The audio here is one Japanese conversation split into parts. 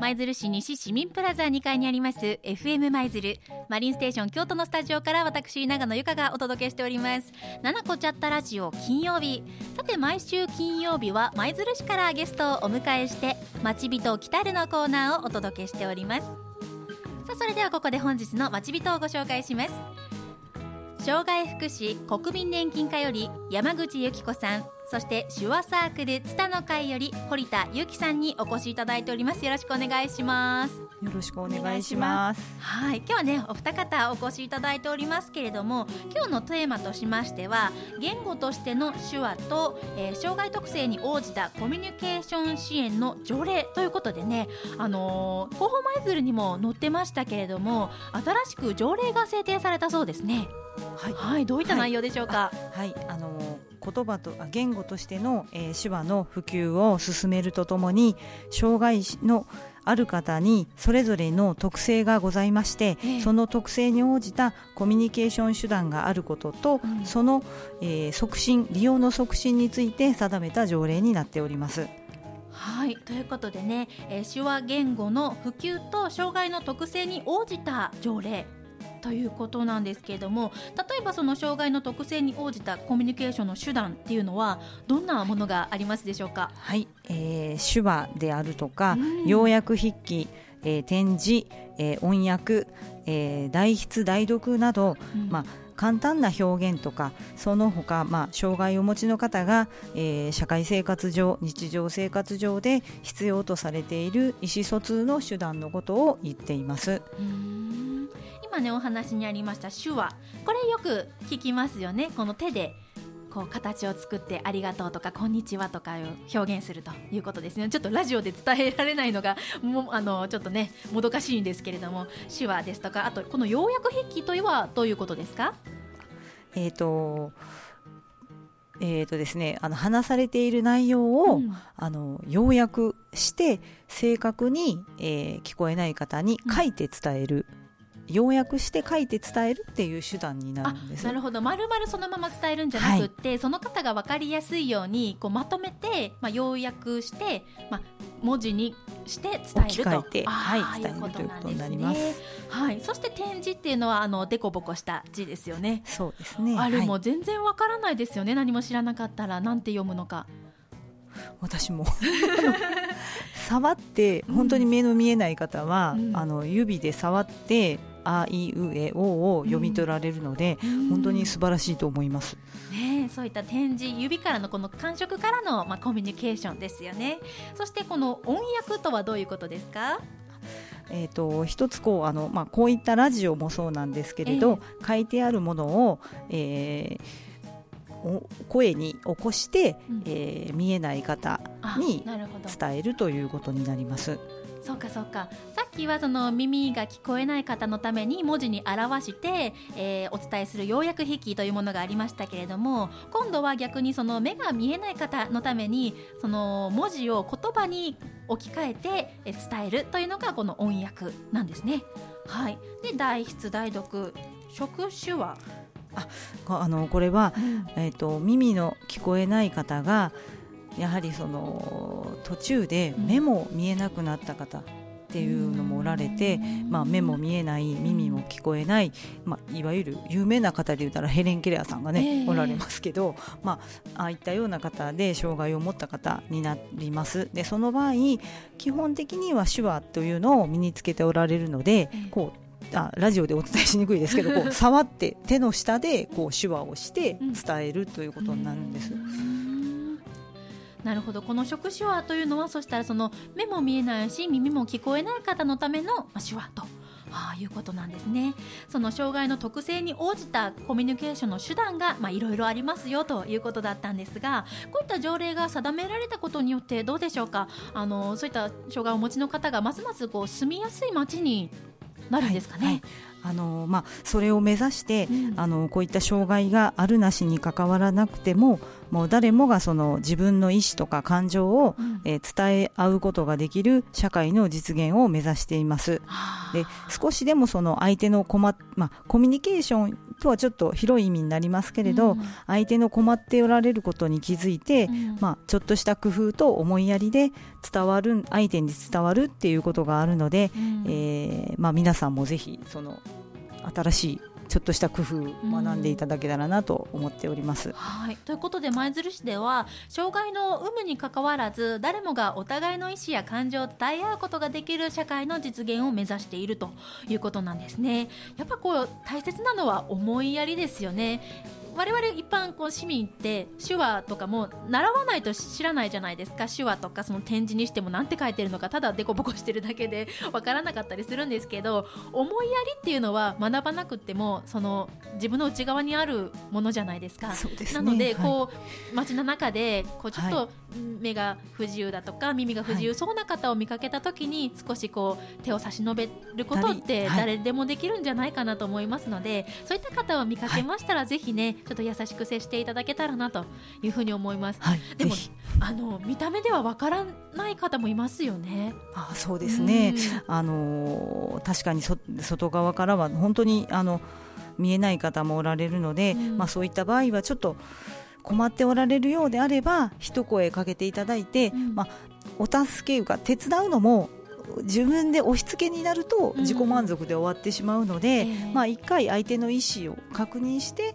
舞鶴市西市民プラザ2階にあります FM 舞鶴マリンステーション京都のスタジオから私長野由香がお届けしております。ななこチャットラジオ金曜日。さて毎週金曜日は舞鶴市からゲストをお迎えして町人来たるのコーナーをお届けしております。さあそれではここで本日の町人をご紹介します。障害福祉国民年金課より山口由紀子さん、そして手話サークルツタの会より堀田由紀さんにお越しいただいております。よろしくお願いします。 よろしくお願いします。 はい、今日はねお二方お越しいただいておりますけれども、今日のテーマとしましては言語としての手話と、障害特性に応じたコミュニケーション支援の条例ということでね、広報舞鶴にも載ってましたけれども、新しく条例が制定されたそうですね。はい、はい、どういった内容でしょうか。 はい、言葉と言語としての、手話の普及を進めるとともに、障害のある方にそれぞれの特性がございまして、その特性に応じたコミュニケーション手段があることと、その、促進利用の促進について定めた条例になっております。 はい、ということでね、手話言語の普及と障害の特性に応じた条例ということなんですけれども、例えばその障害の特性に応じたコミュニケーションの手段っていうのはどんなものがありますでしょうか。 はい、手話であるとか、要約筆記、点字、音訳、代筆代読など、簡単な表現とか、その他、障害をお持ちの方が、社会生活上日常生活上で必要とされている意思疎通の手段のことを言っています。 今ねお話にありました手話、これよく聞きますよね。この手でこう形を作ってありがとうとかこんにちはとかを表現するということですね。ちょっとラジオで伝えられないのがもうちょっとねもどかしいんですけれども、手話ですとか、あとこの要約筆記というのはどういうことですか。 ですね、話されている内容を、要約して正確に、聞こえない方に書いて伝える、要約して書いて伝えるっていう手段になるんです。 なるほど、丸々そのまま伝えるんじゃなくって、その方が分かりやすいようにこうまとめて、要約して、文字にして伝えると、 置き換えて、伝えるということになります。 はい、そして点字っていうのはデコボコした字ですよね。 そうですね。 あれも全然わからないですよね。何も知らなかったらなんて読むのか。 私も触って本当に目の見えない方は、指で触ってあいうえおを読み取られるので、本当に素晴らしいと思います、 そういった点字、指からのこの感触からの、コミュニケーションですよね。そしてこの音訳とはどういうことですか。 一つこういったラジオもそうなんですけれど、書いてあるものを、声に起こして、見えない方に伝えるということになります。 そうかそうか。さっきはその耳が聞こえない方のために文字に表して、お伝えする要約筆記というものがありましたけれども、今度は逆にその目が見えない方のためにその文字を言葉に置き換えて伝えるというのがこの音訳なんですね。はい。で代筆代読触手話、 これは、耳の聞こえない方がやはりその途中で目も見えなくなった方っていうのもおられて、目も見えない耳も聞こえない、いわゆる有名な方で言ったらヘレン・ケレアさんがね、おられますけど、ああいったような方で障害を持った方になります。でその場合基本的には手話というのを身につけておられるので、こうラジオでお伝えしにくいですけど、こう触って手の下でこう手話をして伝えるということになるんです。 なるほど。この触手話というのは、そしたらその目も見えないし耳も聞こえない方のための手話ということなんですね。その障害の特性に応じたコミュニケーションの手段がいろいろありますよということだったんですが、こういった条例が定められたことによってどうでしょうか。そういった障害をお持ちの方がますますこう住みやすい街になるんですかね。 それを目指して、こういった障害があるなしに関わらなくても、もう誰もがその自分の意思とか感情を、伝え合うことができる社会の実現を目指しています。で、少しでもその相手のコミュニケーションとはちょっと広い意味になりますけれど、相手の困っておられることに気づいて、ちょっとした工夫と思いやりで相手に伝わるっていうことがあるので、皆さんもぜひその新しいちょっとした工夫を学んでいただけたらなと思っております。 はい、ということで舞鶴市では障害の有無にかかわらず誰もがお互いの意思や感情を伝え合うことができる社会の実現を目指しているということなんですね。やっぱこう大切なのは思いやりですよね。我々一般市民って手話とかも習わないと知らないじゃないですか。手話とかその点字にしてもなんて書いてるのかただデコボコしてるだけでわからなかったりするんですけど、思いやりっていうのは学ばなくてもその自分の内側にあるものじゃないですか。 そうですね。 なので街の中でちょっと目が不自由だとか耳が不自由そうな方を見かけた時に少し手を差し伸べることって誰でもできるんじゃないかなと思いますので、そういった方を見かけましたらぜひねちょっと優しく接していただけたらなというふうに思います。でも見た目ではわからない方もいますよね。 そうですね。確かに外側からは本当に見えない方もおられるので、そういった場合はちょっと困っておられるようであれば一声かけていただいて、お助けが手伝うのも自分で押し付けになると自己満足で終わってしまうので、一回相手の意思を確認して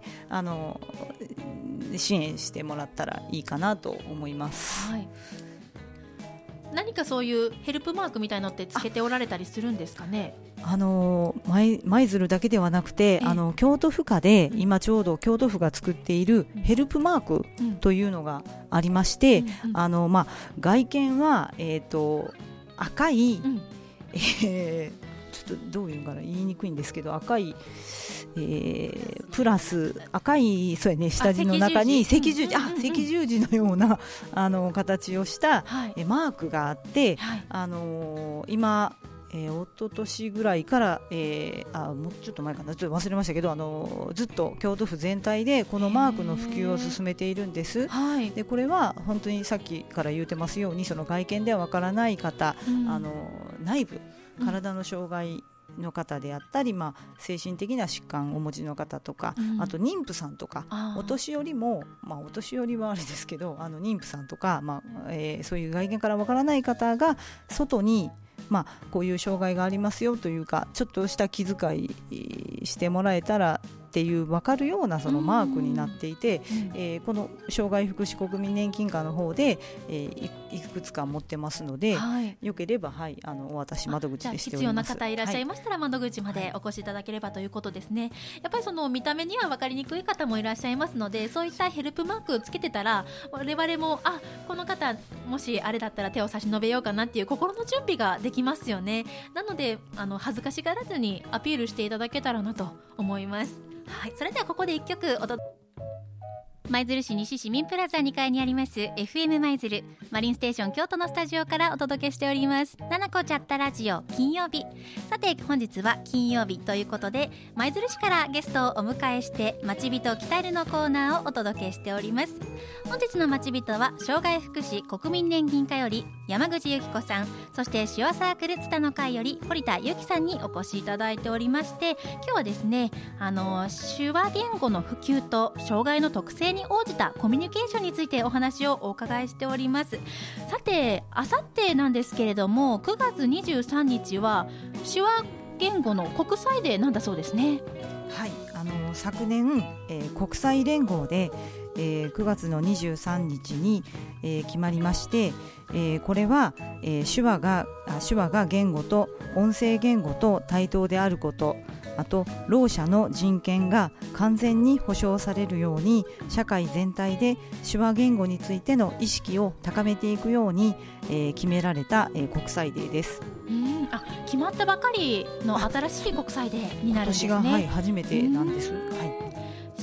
支援してもらったらいいかなと思います。 何かそういうヘルプマークみたいのってつけておられたりするんですかね。 舞鶴だけではなくて京都府下で今ちょうど京都府が作っているヘルプマークというのがありまして、外見は赤い、ちょっとどういうのかな言いにくいんですけど赤い、プラス赤いそうやね下地の中に赤十字のような形をしたマークがあって、今一昨年ぐらいから、もうちょっと前かなちょっと忘れましたけどずっと京都府全体でこのマークの普及を進めているんです。でこれは本当にさっきから言ってますようにその外見ではわからない方、内部体の障害の方であったり、精神的な疾患をお持ちの方とか、あと妊婦さんとかお年寄りも、お年寄りはあれですけど妊婦さんとか、そういう外見からわからない方が外にこういう障害がありますよというかちょっとした気遣いしてもらえたらっていう分かるようなそのマークになっていて、この障害福祉国民年金課の方で、いくつか持ってますので、よければ、お渡し窓口でしております。 必要な方いらっしゃいましたら、窓口までお越しいただければということですね。やっぱりその見た目には分かりにくい方もいらっしゃいますので、そういったヘルプマークつけてたら我々もこの方もしあれだったら手を差し伸べようかなっていう心の準備ができますよね。なので恥ずかしがらずにアピールしていただけたらなと思います。それではここで1曲舞鶴市西市民プラザ2階にあります FM 舞鶴マリンステーション京都のスタジオからお届けしておりますななこチャットラジオ金曜日。さて本日は金曜日ということで舞鶴市からゲストをお迎えしてまちびと鍛えるのコーナーをお届けしております。本日のまちびとは障害福祉国民年金課より山口由紀子さん、そして手話サークルツタの会より堀田由紀さんにお越しいただいておりまして、今日はですね手話言語の普及と障害の特性に応じたコミュニケーションについてお話をお伺いしております。さてあさってなんですけれども9月23日は手話言語の国際デーなんだそうですね。 昨年、国際連合で、9月の23日に、決まりまして、これは、手話が言語と音声言語と対等であること、あとろう者の人権が完全に保障されるように社会全体で手話言語についての意識を高めていくように、決められた、国際デーです。 決まったばかりの新しい国際デーになるんですね。 今年が、初めてなんです。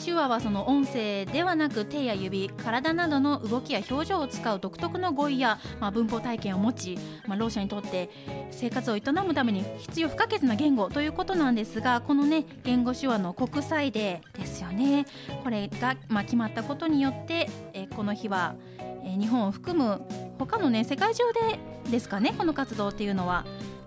手話はその音声ではなく手や指、体などの動きや表情を使う独特の語彙や、文法体験を持ち、ろう者にとって生活を営むために必要不可欠な言語ということなんですが、このね言語手話の国際デーですよね。これが、決まったことによって、この日は、日本を含む他のね世界中でですかね、この活動っていうのは、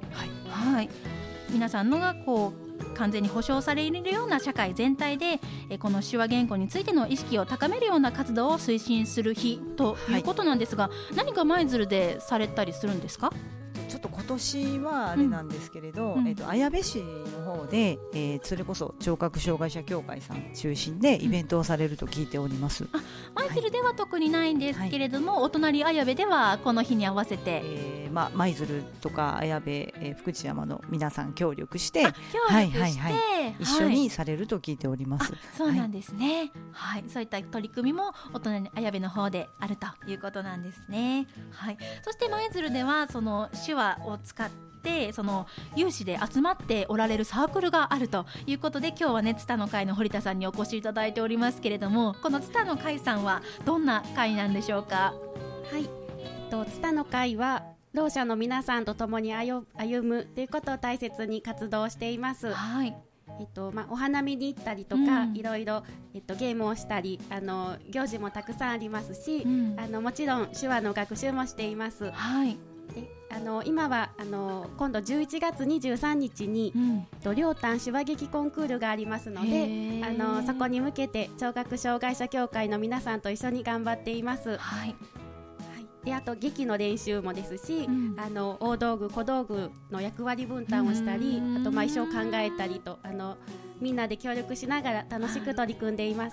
皆さんのがこう完全に保障されるような社会全体で、この手話言語についての意識を高めるような活動を推進する日ということなんですが、何か舞鶴でされたりするんですか？ ちょっと今年はあれなんですけれど、綾部市の方で、それこそ聴覚障害者協会さん中心でイベントをされると聞いております。 舞鶴では特にないんですけれども、お隣綾部ではこの日に合わせて、 舞鶴とか綾部、福知山の皆さん協力して一緒にされると聞いております。 そうなんですね、そういった取り組みもお隣の綾部の方であるということなんですね。そして舞鶴ではその手話を使ってその有志で集まっておられるサークルがあるということで、今日はねツタの会の堀田さんにお越しいただいておりますけれども、このツタの会さんはどんな会なんでしょうか？ ツタの会はろう者の皆さんと共に歩むということを大切に活動しています。お花見に行ったりとか、いろいろ、ゲームをしたり行事もたくさんありますし、もちろん手話の学習もしています。で今は今度11月23日に、両端手話劇コンクールがありますので、そこに向けて聴覚障害者協会の皆さんと一緒に頑張っています。であと劇の練習もですし、大道具小道具の役割分担をしたり、あと衣装を考えたりとみんなで協力しながら楽しく取り組んでいます。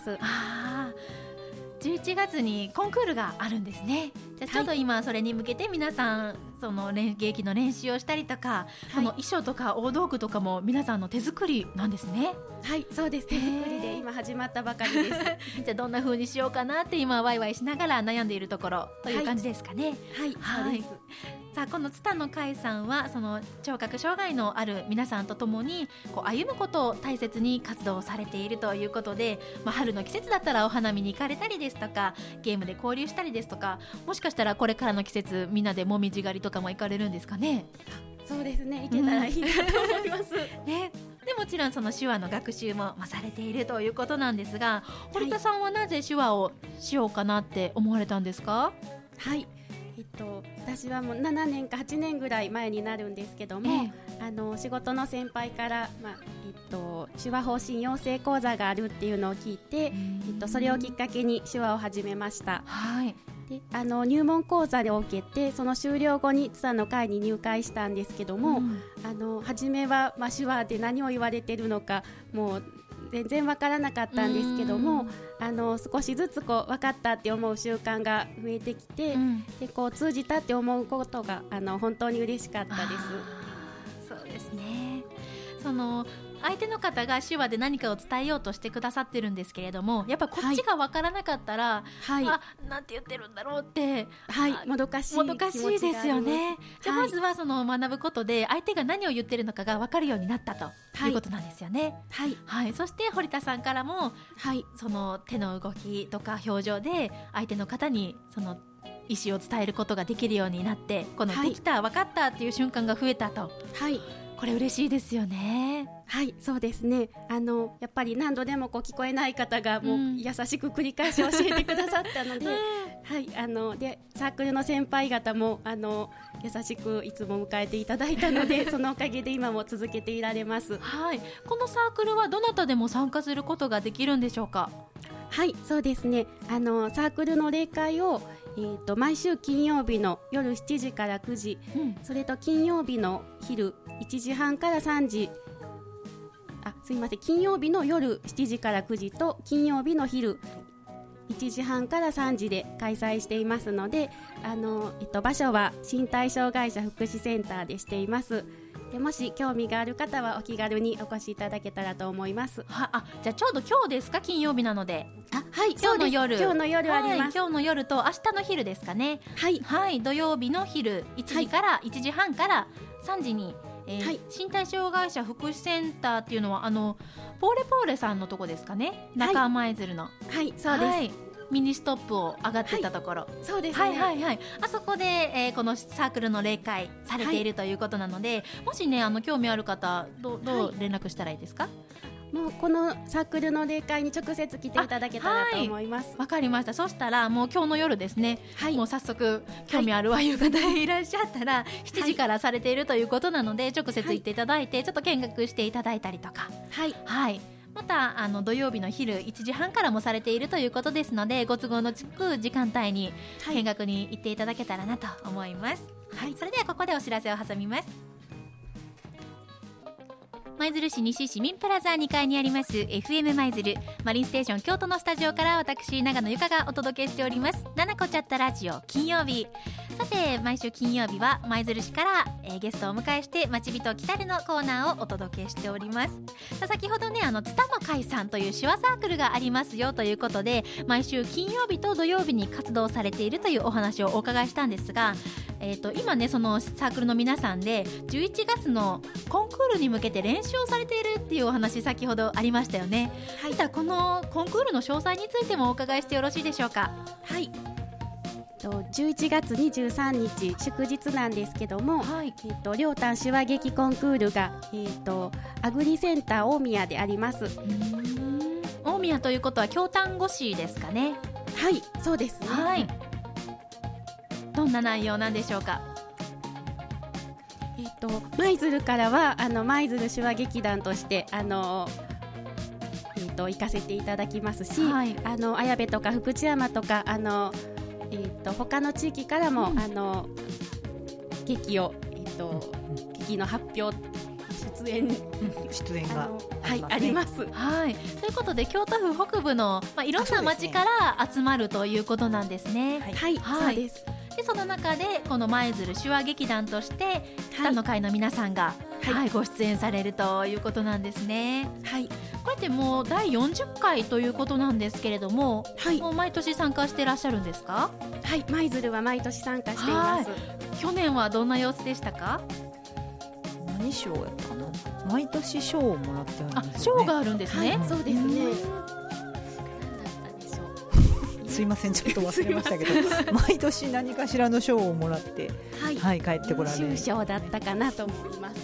11月にコンクールがあるんですね。じゃあちょっと今それに向けて皆さんその劇の練習をしたりとか、この衣装とか大道具とかも皆さんの手作りなんですね。 そうです、手作りで今始まったばかりですじゃあどんな風にしようかなって今ワイワイしながら悩んでいるところという感じですかね。 そうです。 さあこのツタの会さんはその聴覚障害のある皆さんとともにこう歩むことを大切に活動されているということで、春の季節だったらお花見に行かれたりですとか、ゲームで交流したりですとか、もしかしたらこれからの季節みんなでもみじ狩りとかも行かれるんですかね？ そうですね、行けたらいいなと思います、 でもちろんその手話の学習もされているということなんですが、堀田さんはなぜ手話をしようかなって思われたんですか？ 私はもう7年か8年ぐらい前になるんですけども、仕事の先輩から、手話方針養成講座があるっていうのを聞いて、それをきっかけに手話を始めました。で入門講座を受けて、その終了後にツタの会に入会したんですけども、初めは、手話で何を言われてるのかもう全然わからなかったんですけども、少しずつこう分かったって思う習慣が増えてきて、でこう通じたって思うことが本当に嬉しかったです。 そうですね。その相手の方が手話で何かを伝えようとしてくださってるんですけれども、やっぱこっちが分からなかったら、なんて言ってるんだろうって、 もどかしいですよね。じゃあまずはその学ぶことで相手が何を言ってるのかが分かるようになったということなんですよね。そして堀田さんからも、その手の動きとか表情で相手の方にその意思を伝えることができるようになって、このできた、分かったっていう瞬間が増えたと。これ嬉しいですよね。 そうですね。やっぱり何度でもこう聞こえない方がもう優しく繰り返し教えてくださったので、でサークルの先輩方も優しくいつも迎えていただいたのでそのおかげで今も続けていられます。 このサークルはどなたでも参加することができるんでしょうか？ そうですね。サークルの例会を毎週金曜日の夜7時から9時、それと金曜日の昼1時半から3時、金曜日の夜7時から9時と金曜日の昼1時半から3時で開催していますので、場所は身体障害者福祉センターでしています。でもし興味がある方はお気軽にお越しいただけたらと思います。 じゃあちょうど今日ですか？金曜日なので。 今日の夜あります。 今日の夜と明日の昼ですかね。土曜日の昼1時半から3時に身体障害者福祉センターっていうのはポーレポーレさんのとこですかね、中舞鶴の。 はい、そうです。 ミニストップを上がってたところ、 そうですね。 あそこで、このサークルの例会されているということなので、もしね興味ある方どう連絡したらいいですか？ もうこのサークルの例会に直接来ていただけたらと思います。 わかりました。そしたらもう今日の夜ですね、もう早速興味あるわいう方いらっしゃったら、7時からされているということなので、直接行っていただいて、ちょっと見学していただいたりとか、また土曜日の昼1時半からもされているということですので、ご都合のつく時間帯に見学に行っていただけたらなと思います。それではここでお知らせを挟みます。舞鶴市西市民プラザ2階にあります FM 舞鶴マリンステーション京都のスタジオから、私長野由香がお届けしておりますななこチャットラジオ金曜日。さて毎週金曜日は舞鶴市から、ゲストをお迎えして町人来たるのコーナーをお届けしております。先ほどねツタの会さんという手話サークルがありますよということで、毎週金曜日と土曜日に活動されているというお話をお伺いしたんですが、今ねそのサークルの皆さんで11月のコンクールに向けて練習をされているっていうお話先ほどありましたよね。このコンクールの詳細についてもお伺いしてよろしいでしょうか？ 11月23日祝日なんですけども、両丹手話劇コンクールが、アグリセンター大宮であります。 大宮ということは京丹後市ですかね？ はい、そうですね。 どんな内容なんでしょうか？ 舞鶴からは舞鶴手話劇団として行かせていただきますし、綾部とか福知山とか他の地域からも、劇を、劇の発表出演があります。 ということで京都府北部の、いろんな町から集まるということなんですね。 そうです。 でその中でこの舞鶴手話劇団としてツタの会の皆さんが、ご出演されるということなんですね。これってもう第40回ということなんですけれども、もう毎年参加していらっしゃるんですか？ 舞鶴は毎年参加しています。 去年はどんな様子でしたか？ 何賞やったかな？毎年賞をもらってあるんですよね。 賞があるんですね。 そうですね。 すいません、ちょっと忘れましたけど毎年何かしらの賞をもらって、帰ってこられる。 優秀賞だったかなと思います。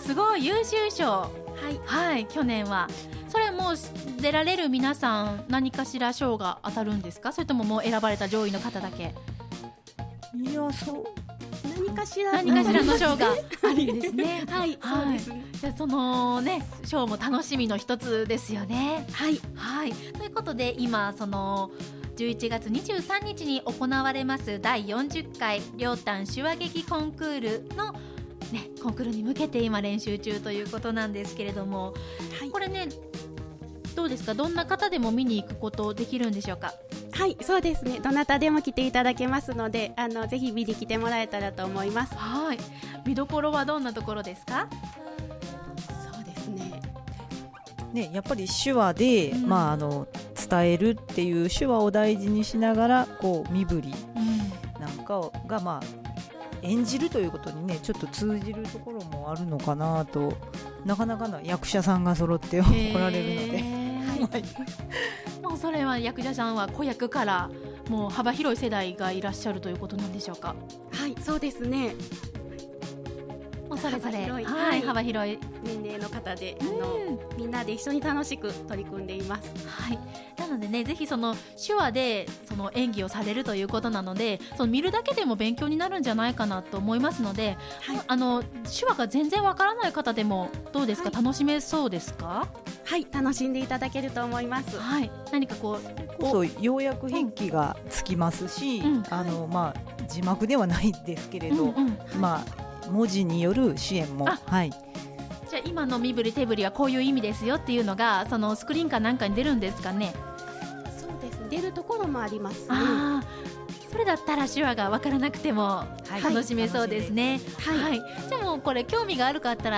すごい優秀賞。去年はそれも出られる皆さん何かしら賞が当たるんですか？それとももう選ばれた上位の方だけ？ いや、 何かしらの賞があるんですね。 そうですね。 じゃあそのね賞も楽しみの一つですよね。ということで今その11月23日に行われます第40回両丹手話劇コンクールの、コンクールに向けて今練習中ということなんですけれども、これねどうですか？どんな方でも見に行くことできるんでしょうか？ そうですね。どなたでも来ていただけますので、ぜひ見に来てもらえたらと思います。 見どころはどんなところですか？ そうですね。 やっぱり手話で、伝えるっていう手話を大事にしながら身振りなんかが、演じるということにねちょっと通じるところもあるのかなと。なかなかな役者さんが揃って来られるのでもうそれは役者さんは子役からもう幅広い世代がいらっしゃるということなんでしょうか？ そうですね。 それぞれ幅広い年齢の方でみんなで一緒に楽しく取り組んでいます。 なのでねぜひその手話でその演技をされるということなので、その見るだけでも勉強になるんじゃないかなと思いますので、手話が全然わからない方でもどうですか？楽しめそうですか？ 楽しんでいただけると思います。 何か要約筆記がつきますし、字幕ではないですけれど、文字による支援も。じゃあ今の身振り手振りはこういう意味ですよっていうのがそのスクリーンかなんかに出るんですかね？ そうですね。出るところもありますね。 それだったら手話が分からなくても楽しめそうですね。じゃあもうこれ興味がある方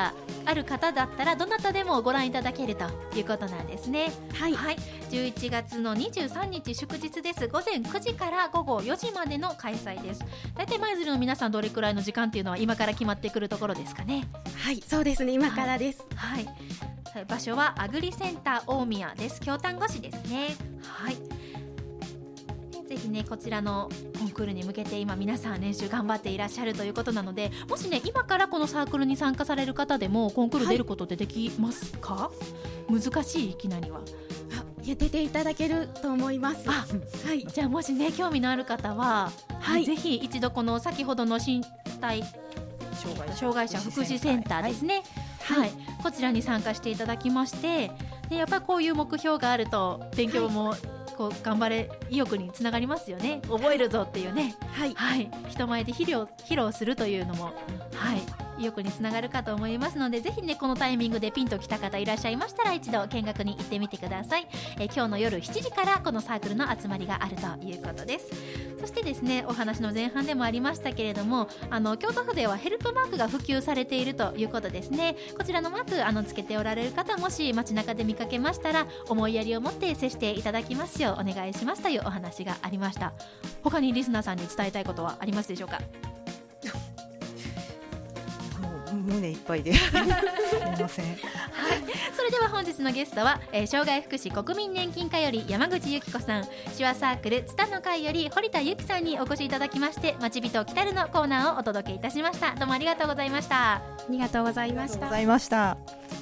ある方だったらどなたでもご覧いただけるということなんですね。 はい、 はい、11月の23日祝日です。午前9時から午後4時までの開催です。大体舞鶴の皆さんどれくらいの時間っていうのは今から決まってくるところですかね。 はい、そうですね、今からです。 はい、はい、場所はアグリセンター大宮です。京丹後市ですね。はい、ぜひねこちらのコンクールに向けて今皆さん練習頑張っていらっしゃるということなので、もしね今からこのサークルに参加される方でもコンクール出ることってできますか？はい、難しい、いきなりは。 いや、出ていただけると思います。 はい、じゃあもしね興味のある方は、はい、ぜひ一度この先ほどの身体障害者福祉センターですね、はいはい、こちらに参加していただきまして、でやっぱりこういう目標があると勉強も、こう頑張れ意欲につながりますよね。覚えるぞっていうね、はいはい、人前で披露するというのも、はい、意欲につながるかと思いますので、ぜひねこのタイミングでピンときた方いらっしゃいましたら一度見学に行ってみてください。今日の夜7時からこのサークルの集まりがあるということです。そしてですねお話の前半でもありましたけれども、京都府ではヘルプマークが普及されているということですね。こちらのマークつけておられる方、もし街中で見かけましたら思いやりを持って接していただきますようお願いしますというお話がありました。他にリスナーさんに伝えたいことはありますでしょうか？ 胸いっぱいですいません。はい、 それでは本日のゲストは、障害福祉国民年金課より山口由紀子さん、手話サークルツタの会より堀田由紀さんにお越しいただきまして、まちびときたるのコーナーをお届けいたしました。どうもありがとうございました。 ありがとうございました。 ありがとうございました。